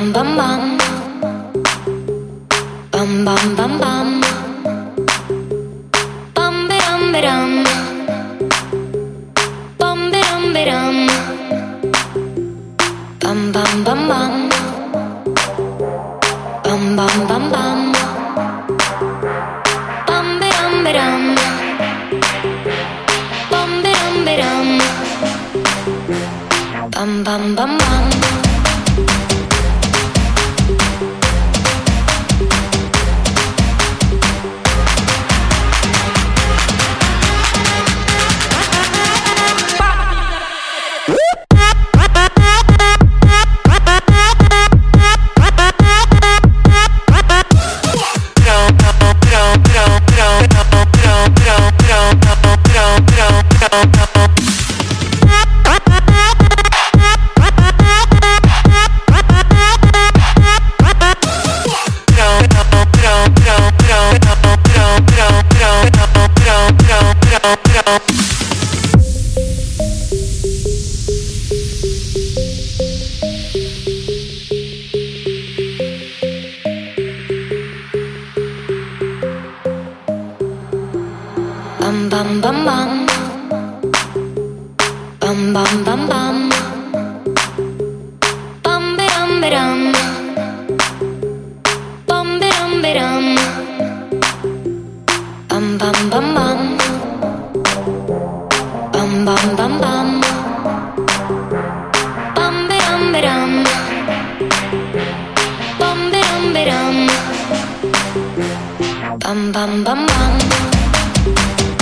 bum bum. Bum bum bum bum. Bum bidum bidum. Bum bidum bidum. Bum bum bum bum. Bum bum bum bum. Bum bidum bidum. Bum bidum bidum. Bum bum bum bum. Bum bum bum bum. Bum bum bum bum. Bum bidum bidum. Bum bidum bidum. Bum bum bum bum. Bum bum bum bum. Bum bidum bidum. Bum bidum bidum. Bum bum bum bum.